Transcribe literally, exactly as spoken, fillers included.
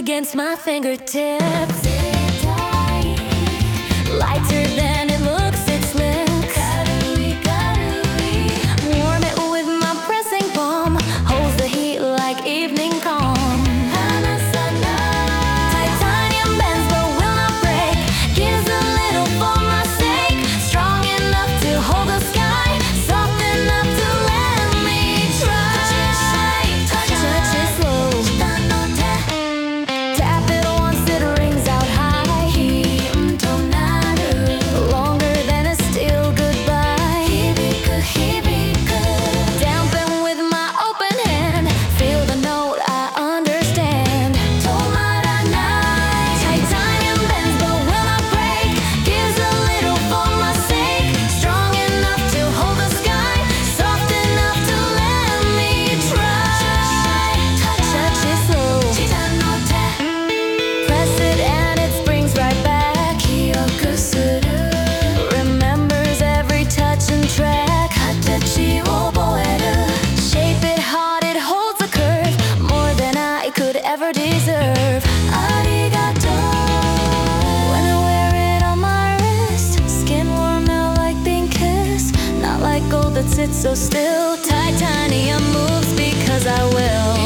against my fingertips. Lighter than it looks, it's lit. Warm it with my pressing palm, holds the heat like evening calm. Titanium bends but will not break, gives a little for my sake. Strong enough to hold the sky, soft enough to let me try. Touch it slow, tap it once, it rings out high. Longer than a steel goodbye. Dampen with my open hand, feel the note, I understand. Titanium bends but will not break, gives a little for my sake. Strong enough to hold the sky, soft enough to let me try. Touch it slow, press it and it springs right back. Remembers every touch and track. Shape it hard, it holds a curve, more than I could ever deserve. Arigato. When I wear it on my wrist, skin warm out like being kissed. Not like gold that sits so still. Titanium moves because I will.